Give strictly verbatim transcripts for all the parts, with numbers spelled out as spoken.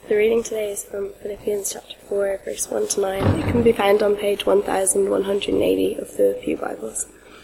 The reading today is from Philippians chapter four, verse one to nine. It can be found on page one thousand one hundred eighty of the Pew Bibles.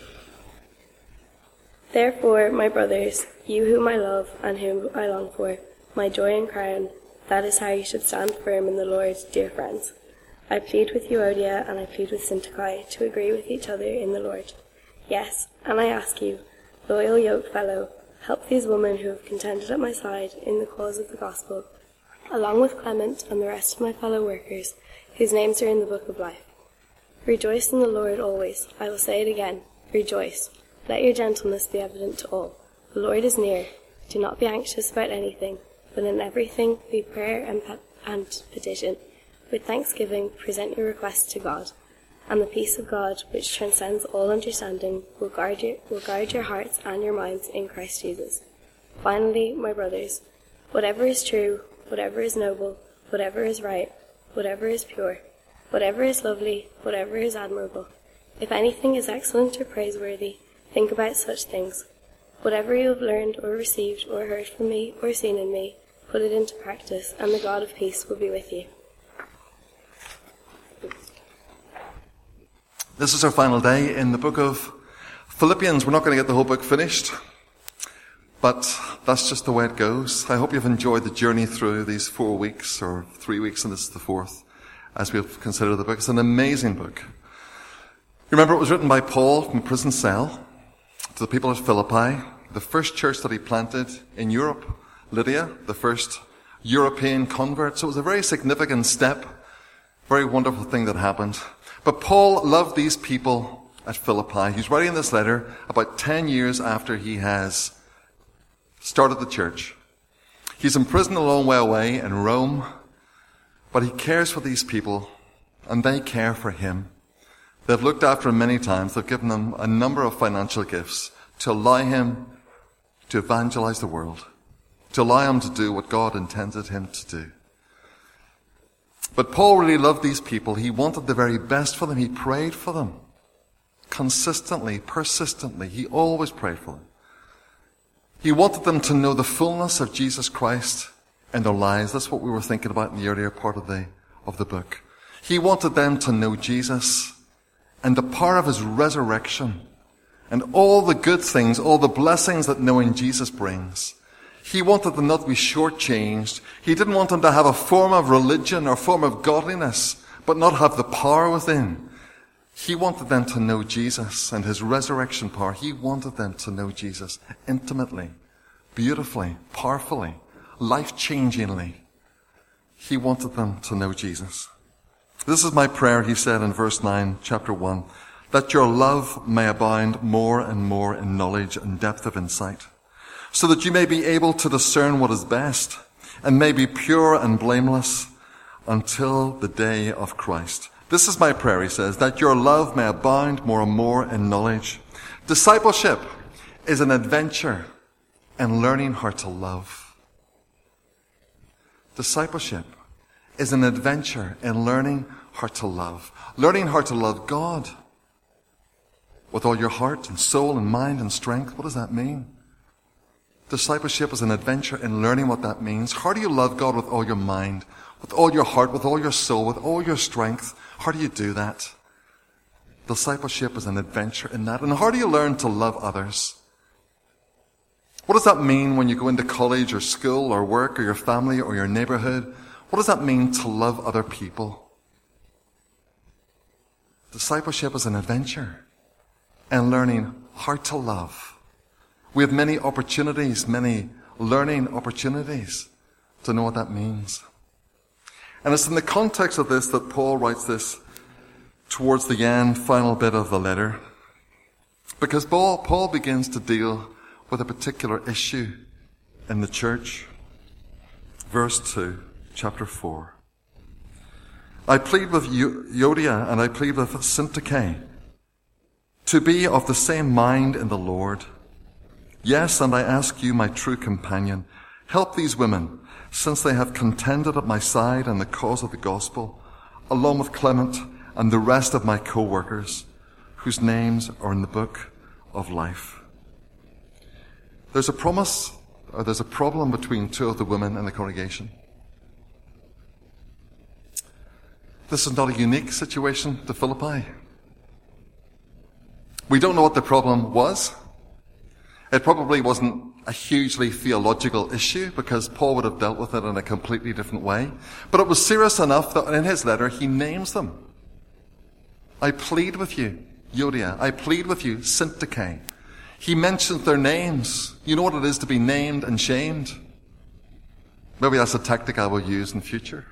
Therefore, my brothers, you whom I love and whom I long for, my joy and crown, that is how you should stand firm in the Lord, dear friends. I plead with Euodia and I plead with Syntyche to agree with each other in the Lord. Yes, and I ask you, loyal yoke fellow, help these women who have contended at my side in the cause of the gospel, along with Clement and the rest of my fellow workers, whose names are in the book of life. Rejoice in the Lord always. I will say it again, rejoice. Let your gentleness be evident to all. The Lord is near. Do not be anxious about anything, but in everything be prayer and, pe- and petition. With thanksgiving present your requests to God, and the peace of God, which transcends all understanding, will guard your, will guard your hearts and your minds in Christ Jesus. Finally, my brothers, whatever is true, whatever is noble, whatever is right, whatever is pure, whatever is lovely, whatever is admirable, if anything is excellent or praiseworthy, think about such things. Whatever you have learned or received or heard from me or seen in me, put it into practice, and the God of peace will be with you. This is our final day in the book of Philippians. We're not going to get the whole book finished, but that's just the way it goes. I hope you've enjoyed the journey through these four weeks, or three weeks, and this is the fourth, as we've considered the book. It's an amazing book. Remember, it was written by Paul from a prison cell to the people of Philippi, the first church that he planted in Europe, Lydia, the first European convert. So it was a very significant step, very wonderful thing that happened. But Paul loved these people at Philippi. He's writing this letter about ten years after he has started the church. He's in prison a long way away in Rome, but he cares for these people, and they care for him. They've looked after him many times. They've given him a number of financial gifts to allow him to evangelize the world, to allow him to do what God intended him to do. But Paul really loved these people. He wanted the very best for them. He prayed for them consistently, persistently. He always prayed for them. He wanted them to know the fullness of Jesus Christ in their lives. That's what we were thinking about in the earlier part of the, of the book. He wanted them to know Jesus and the power of his resurrection and all the good things, all the blessings that knowing Jesus brings. He wanted them not to be shortchanged. He didn't want them to have a form of religion or form of godliness, but not have the power within. He wanted them to know Jesus and his resurrection power. He wanted them to know Jesus intimately, beautifully, powerfully, life-changingly. He wanted them to know Jesus. This is my prayer, he said in verse nine, chapter one, that your love may abound more and more in knowledge and depth of insight, so that you may be able to discern what is best and may be pure and blameless until the day of Christ. This is my prayer, he says, that your love may abound more and more in knowledge. Discipleship is an adventure in learning how to love. Discipleship is an adventure in learning how to love. Learning how to love God with all your heart and soul and mind and strength. What does that mean? Discipleship is an adventure in learning what that means. How do you love God with all your mind, with all your heart, with all your soul, with all your strength? How do you do that? Discipleship is an adventure in that. And how do you learn to love others? What does that mean when you go into college or school or work or your family or your neighborhood? What does that mean to love other people? Discipleship is an adventure in learning how to love. We have many opportunities, many learning opportunities to know what that means. And it's in the context of this that Paul writes this towards the end, final bit of the letter. Because Paul, Paul begins to deal with a particular issue in the church. Verse two, chapter four. I plead with Euodia and I plead with Syntyche to be of the same mind in the Lord. Yes, and I ask you, my true companion, help these women, since they have contended at my side in the cause of the gospel, along with Clement and the rest of my co-workers, whose names are in the book of life. There's a promise, or there's a problem between two of the women in the congregation. This is not a unique situation to Philippi. We don't know what the problem was. It probably wasn't a hugely theological issue because Paul would have dealt with it in a completely different way. But it was serious enough that in his letter he names them. I plead with you, Euodia. I plead with you, Syntyche. He mentions their names. You know what it is to be named and shamed? Maybe that's a tactic I will use in future.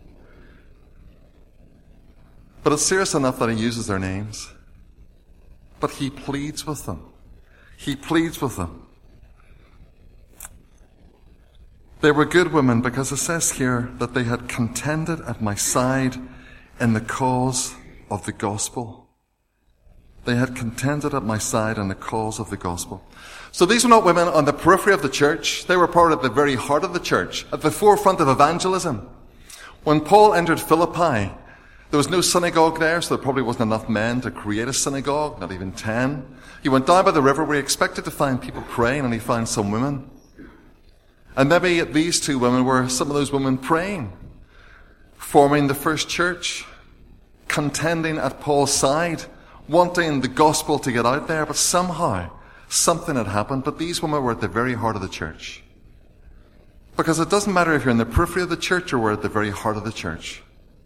But it's serious enough that he uses their names. But he pleads with them. He pleads with them. They were good women because it says here that they had contended at my side in the cause of the gospel. They had contended at my side in the cause of the gospel. So these were not women on the periphery of the church. They were part of the very heart of the church, at the forefront of evangelism. When Paul entered Philippi, there was no synagogue there, so there probably wasn't enough men to create a synagogue, not even ten. He went down by the river where he expected to find people praying, and he found some women. And maybe these two women were some of those women praying, forming the first church, contending at Paul's side, wanting the gospel to get out there, but somehow something had happened. But these women were at the very heart of the church. Because it doesn't matter if you're in the periphery of the church or we're at the very heart of the church.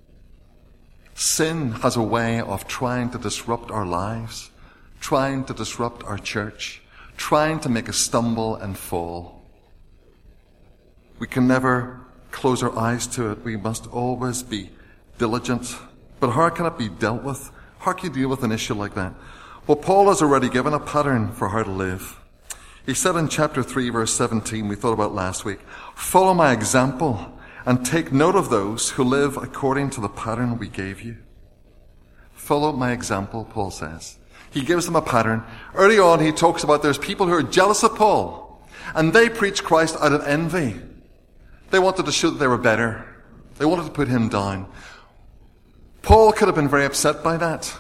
Sin has a way of trying to disrupt our lives, trying to disrupt our church, trying to make us stumble and fall. We can never close our eyes to it. We must always be diligent. But how can it be dealt with? How can you deal with an issue like that? Well, Paul has already given a pattern for how to live. He said in chapter three, verse seventeen, we thought about last week, follow my example and take note of those who live according to the pattern we gave you. Follow my example, Paul says. He gives them a pattern. Early on, he talks about there's people who are jealous of Paul, and they preach Christ out of envy. They wanted to show that they were better. They wanted to put him down. Paul could have been very upset by that.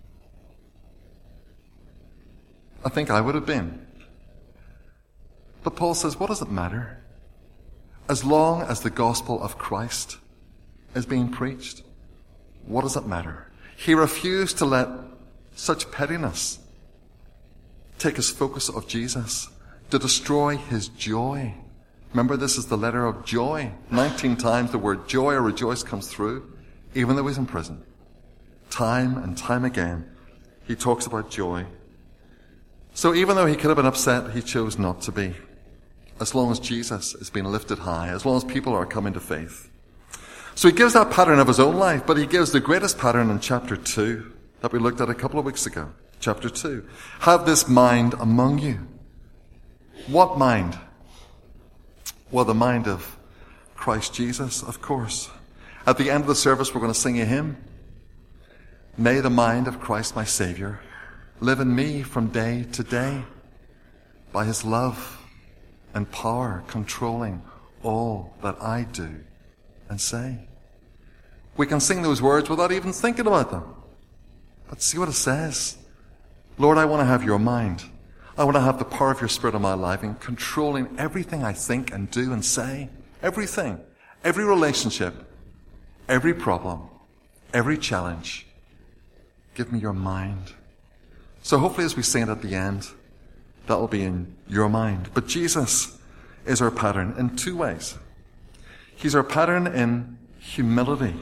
I think I would have been. But Paul says, what does it matter? As long as the gospel of Christ is being preached, what does it matter? He refused to let such pettiness take his focus of Jesus, to destroy his joy. Remember, this is the letter of joy. Nineteen times the word joy or rejoice comes through, even though he's in prison. Time and time again, he talks about joy. So even though he could have been upset, he chose not to be. As long as Jesus is being lifted high, as long as people are coming to faith. So he gives that pattern of his own life, but he gives the greatest pattern in chapter two that we looked at a couple of weeks ago. Chapter two. Have this mind among you. What mind? Well, the mind of Christ Jesus, of course. At the end of the service, we're going to sing a hymn. May the mind of Christ my Savior live in me from day to day, by his love and power controlling all that I do and say. We can sing those words without even thinking about them. But see what it says. Lord, I want to have your mind. I want to have the power of your Spirit in my life in controlling everything I think and do and say. Everything. Every relationship. Every problem. Every challenge. Give me your mind. So hopefully as we sing it at the end, that will be in your mind. But Jesus is our pattern in two ways. He's our pattern in humility.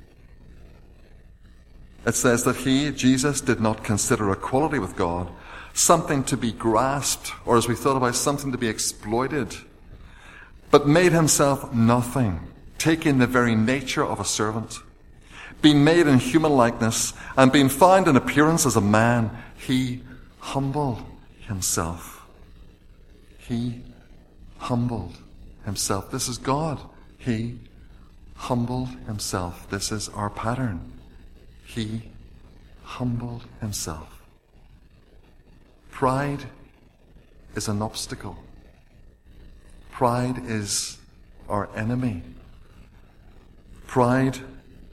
It says that he, Jesus, did not consider equality with God something to be grasped, or as we thought about, something to be exploited, but made himself nothing, taking the very nature of a servant. Being made in human likeness and being found in appearance as a man, he humbled himself. He humbled himself. This is God. He humbled himself. This is our pattern. He humbled himself. Pride is an obstacle. Pride is our enemy. Pride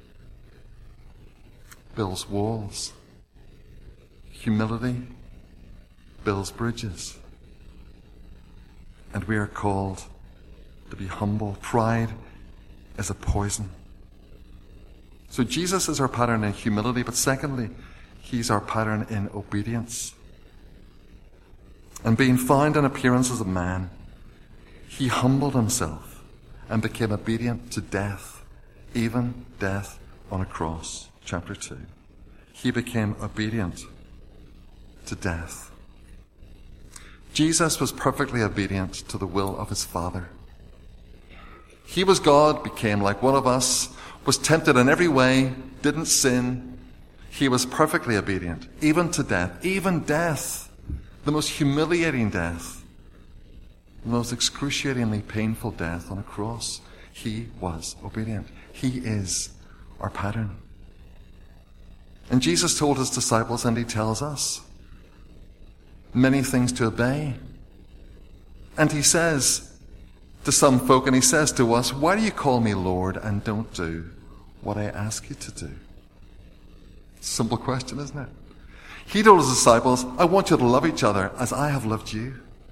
builds walls. Humility builds bridges. And we are called to be humble. Pride is a poison. So Jesus is our pattern in humility, but secondly, he's our pattern in obedience. And being found in appearance as a man, he humbled himself and became obedient to death, even death on a cross. Chapter two. He became obedient to death. Jesus was perfectly obedient to the will of his Father. He was God, became like one of us, was tempted in every way, didn't sin. He was perfectly obedient, even to death, even death, the most humiliating death, the most excruciatingly painful death on a cross. He was obedient. He is our pattern. And Jesus told his disciples, and he tells us, many things to obey. And he says to some folk, and he says to us, why do you call me Lord and don't do what I ask you to do? Simple question, isn't it? He told his disciples, I want you to love each other as I have loved you.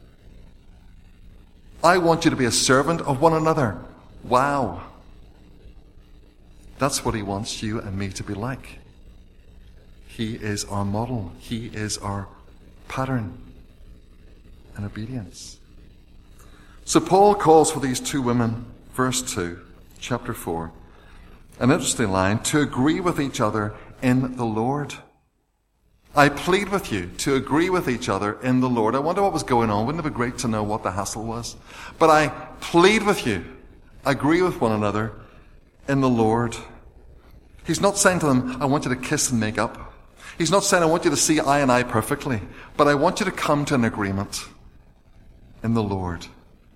I want you to be a servant of one another. Wow. That's what he wants you and me to be like. He is our model. He is our pattern and obedience. So Paul calls for these two women, verse two, chapter four, an interesting line, to agree with each other in the Lord. I plead with you to agree with each other in the Lord. I wonder what was going on. Wouldn't it be great to know what the hassle was? But I plead with you, agree with one another in the Lord. He's not saying to them, I want you to kiss and make up. He's not saying, I want you to see eye and eye perfectly, but I want you to come to an agreement in the Lord.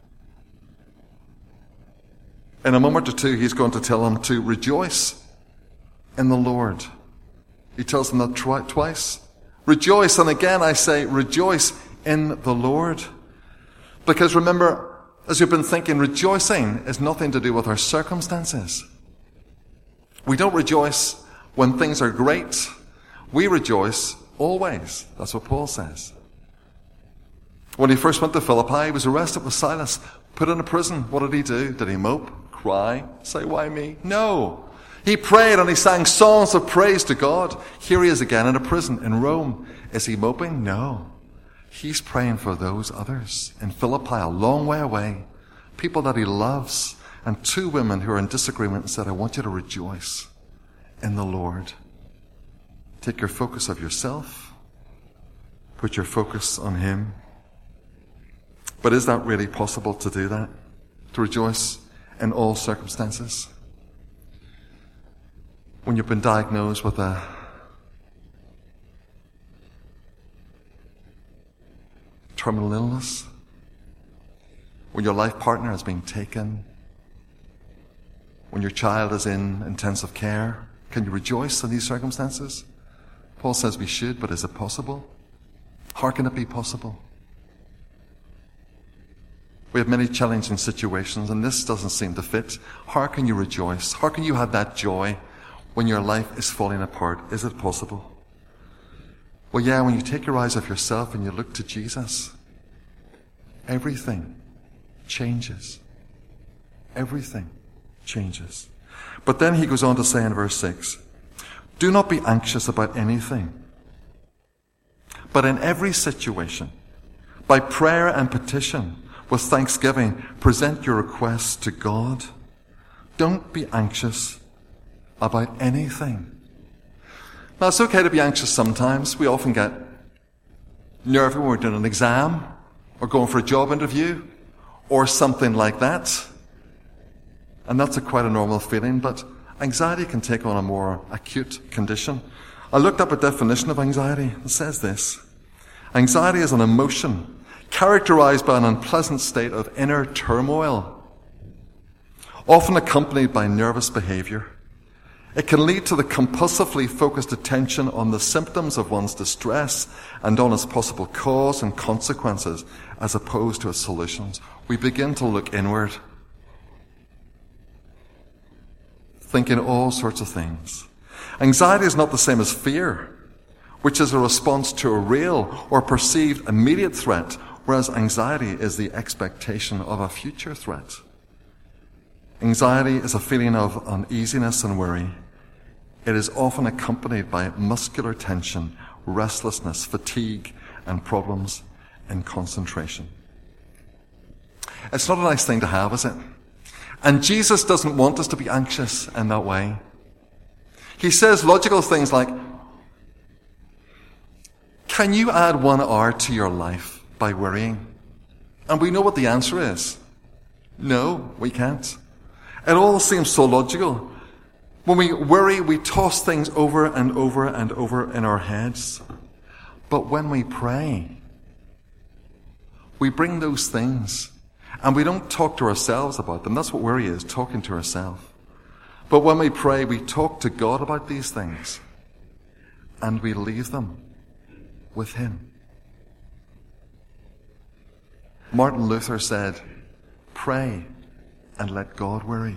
In a moment or two, he's going to tell them to rejoice in the Lord. He tells them that twi- twice. Rejoice, and again I say, rejoice in the Lord. Because remember, as you've been thinking, rejoicing is nothing to do with our circumstances. We don't rejoice when things are great. We rejoice always. That's what Paul says. When he first went to Philippi, he was arrested with Silas, put in a prison. What did he do? Did he mope, cry, say, why me? No. He prayed and he sang songs of praise to God. Here he is again in a prison in Rome. Is he moping? No. He's praying for those others in Philippi, a long way away, people that he loves, and two women who are in disagreement and said, I want you to rejoice in the Lord. Take your focus of yourself. Put your focus on him. But is that really possible to do that? To rejoice in all circumstances? When you've been diagnosed with a terminal illness, when your life partner has been taken, when your child is in intensive care, can you rejoice in these circumstances? Paul says we should, but is it possible? How can it be possible? We have many challenging situations, and this doesn't seem to fit. How can you rejoice? How can you have that joy when your life is falling apart? Is it possible? Well, yeah, when you take your eyes off yourself and you look to Jesus, everything changes. Everything changes. But then he goes on to say in verse six, do not be anxious about anything, but in every situation, by prayer and petition, with thanksgiving, present your requests to God. Don't be anxious about anything. Now, it's okay to be anxious sometimes. We often get nervy when we're doing an exam or going for a job interview or something like that. And that's a quite a normal feeling, but anxiety can take on a more acute condition. I looked up a definition of anxiety. It says this: anxiety is an emotion characterized by an unpleasant state of inner turmoil, often accompanied by nervous behavior. It can lead to the compulsively focused attention on the symptoms of one's distress and on its possible cause and consequences, as opposed to its solutions. We begin to look inward, thinking all sorts of things. Anxiety is not the same as fear, which is a response to a real or perceived immediate threat, whereas anxiety is the expectation of a future threat. Anxiety is a feeling of uneasiness and worry. it is often accompanied by muscular tension, restlessness, fatigue, and problems in concentration. It's not a nice thing to have, is it? And Jesus doesn't want us to be anxious in that way. He says logical things like, can you add one hour to your life by worrying? And we know what the answer is. No, we can't. It all seems so logical. When we worry, we toss things over and over and over in our heads. But when we pray, we bring those things and we don't talk to ourselves about them. That's what worry is, talking to ourselves. But when we pray, we talk to God about these things and we leave them with Him. Martin Luther said, pray and let God worry.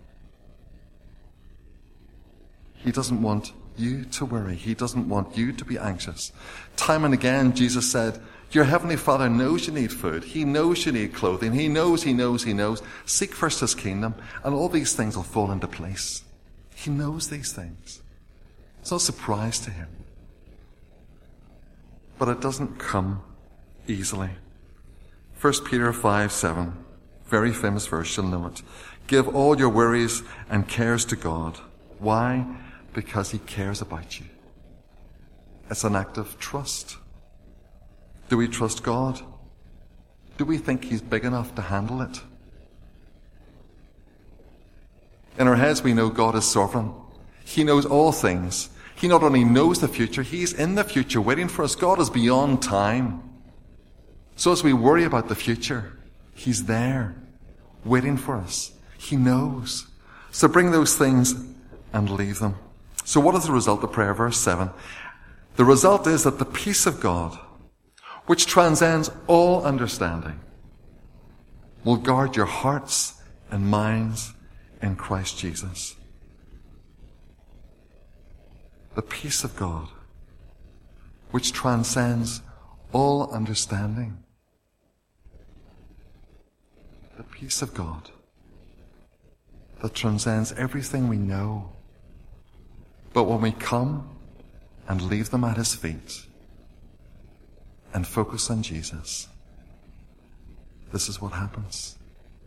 He doesn't want you to worry. He doesn't want you to be anxious. Time and again, Jesus said, your Heavenly Father knows you need food. He knows you need clothing. He knows, He knows, He knows. Seek first His kingdom, and all these things will fall into place. He knows these things. It's not a surprise to Him. But it doesn't come easily. First Peter five seven, very famous verse, you'll know it. Give all your worries and cares to God. Why? Because He cares about you. It's an act of trust. Do we trust God? Do we think He's big enough to handle it? In our heads we know God is sovereign. He knows all things. He not only knows the future, He's in the future waiting for us. God is beyond time. So as we worry about the future, He's there waiting for us. He knows. So bring those things and leave them. So what is the result of prayer? Verse seven. The result is that the peace of God, which transcends all understanding, will guard your hearts and minds in Christ Jesus. The peace of God, which transcends all understanding. The peace of God that transcends everything we know. But when we come and leave them at His feet and focus on Jesus, this is what happens.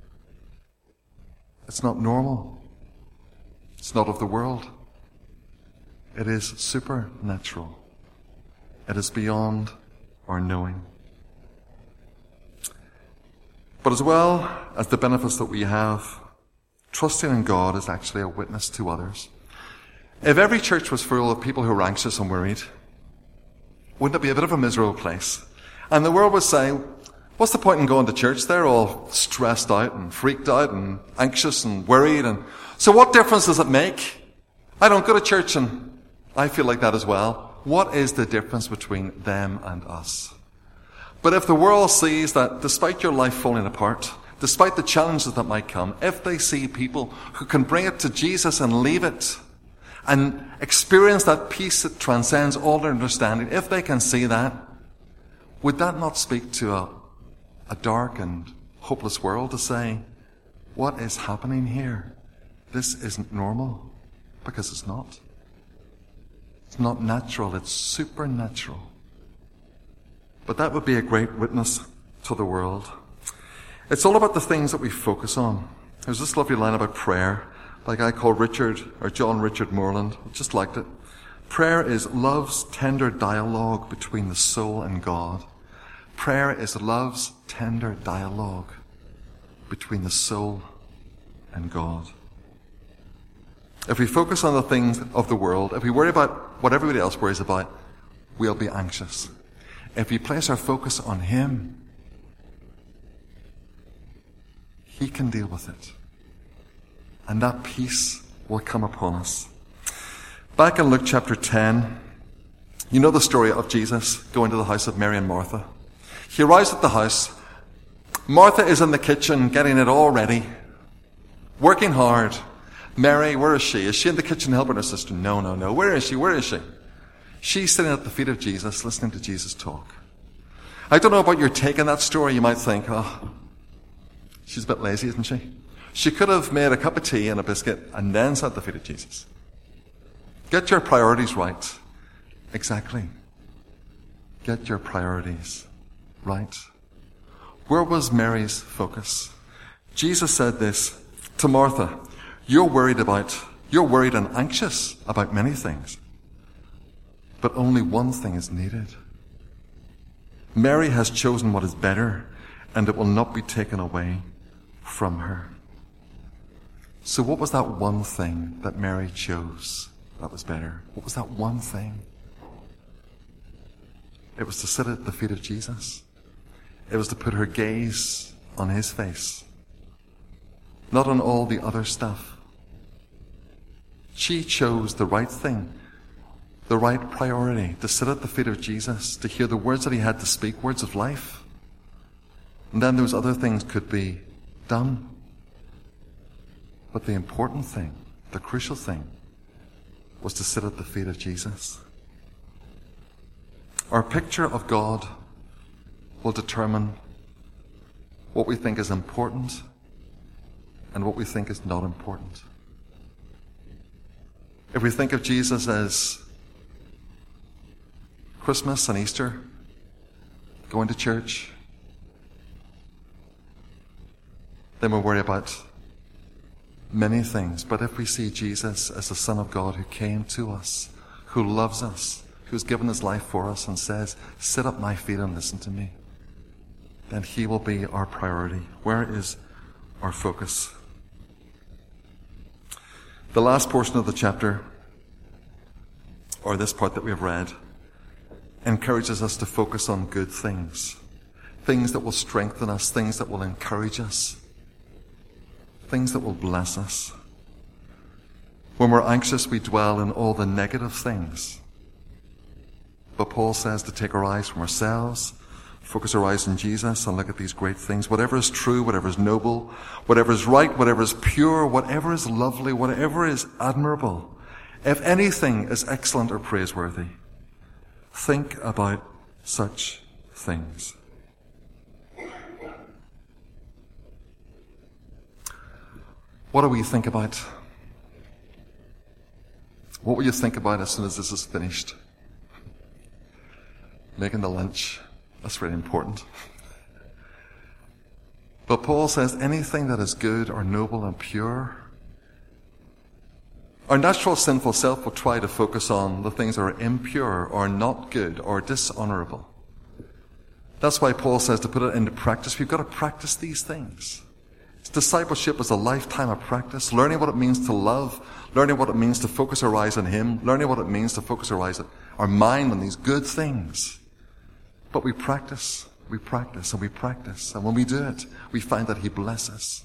It's not normal. It's not of the world. It is supernatural. It is beyond our knowing. But as well as the benefits that we have, trusting in God is actually a witness to others. If every church was full of people who were anxious and worried, wouldn't it be a bit of a miserable place? And the world would say, what's the point in going to church? They're all stressed out and freaked out and anxious and worried. And so what difference does it make? I don't go to church and I feel like that as well. What is the difference between them and us? But if the world sees that despite your life falling apart, despite the challenges that might come, if they see people who can bring it to Jesus and leave it and experience that peace that transcends all their understanding, if they can see that, would that not speak to a, a dark and hopeless world to say, what is happening here? This isn't normal. Because it's not. It's not natural, it's supernatural. But that would be a great witness to the world. It's all about the things that we focus on. There's this lovely line about prayer by a guy called Richard, or John Richard Moreland. I just liked it. Prayer is love's tender dialogue between the soul and God. Prayer is love's tender dialogue between the soul and God. If we focus on the things of the world, if we worry about what everybody else worries about, we'll be anxious. If we place our focus on Him, He can deal with it. And that peace will come upon us. Back in Luke chapter ten, you know the story of Jesus going to the house of Mary and Martha. He arrives at the house. Martha is in the kitchen getting it all ready, working hard. Mary, where is she? Is she in the kitchen helping her sister? No, no, no. Where is she? Where is she? She's sitting at the feet of Jesus, listening to Jesus talk. I don't know about your take on that story. You might think, oh, she's a bit lazy, isn't she? She could have made a cup of tea and a biscuit and then sat at the feet of Jesus. Get your priorities right. Exactly. Get your priorities right. Where was Mary's focus? Jesus said this to Martha, you're worried about, you're worried and anxious about many things, but only one thing is needed. Mary has chosen what is better, and it will not be taken away from her. So what was that one thing that Mary chose that was better? What was that one thing? It was to sit at the feet of Jesus. It was to put her gaze on his face, not on all the other stuff. She chose the right thing, the right priority, to sit at the feet of Jesus, to hear the words that he had to speak, words of life. And then those other things could be done. But the important thing, the crucial thing, was to sit at the feet of Jesus. Our picture of God will determine what we think is important and what we think is not important. If we think of Jesus as Christmas and Easter, going to church, then we'll worry about many things. But if we see Jesus as the Son of God who came to us, who loves us, who's given his life for us and says, sit at my feet and listen to me, then he will be our priority. Where is our focus? The last portion of the chapter, or this part that we have read, encourages us to focus on good things. Things that will strengthen us, things that will encourage us, things that will bless us. When we're anxious, we dwell in all the negative things. But Paul says to take our eyes from ourselves, focus our eyes on Jesus, and look at these great things. Whatever is true, whatever is noble, whatever is right, whatever is pure, whatever is lovely, whatever is admirable, if anything is excellent or praiseworthy, think about such things. What do we think about? What will you think about as soon as this is finished? Making the lunch. That's really important. But Paul says anything that is good or noble and pure. Our natural sinful self will try to focus on the things that are impure or not good or dishonorable. That's why Paul says to put it into practice, we've got to practice these things. Discipleship is a lifetime of practice, learning what it means to love, learning what it means to focus our eyes on him, learning what it means to focus our eyes, our mind on these good things. But we practice, we practice, and we practice. And when we do it, we find that he blesses.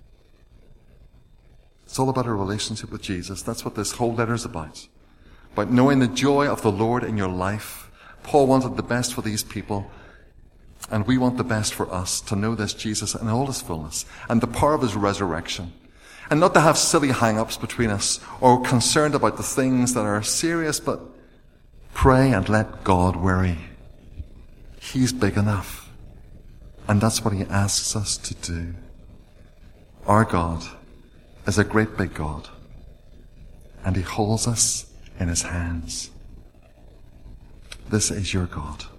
It's all about a relationship with Jesus. That's what this whole letter is about. About knowing the joy of the Lord in your life. Paul wanted the best for these people. And we want the best for us, to know this Jesus in all his fullness and the power of his resurrection. And not to have silly hang-ups between us or concerned about the things that are serious, but pray and let God worry. He's big enough. And that's what he asks us to do. Our God is a great big God. And he holds us in his hands. This is your God.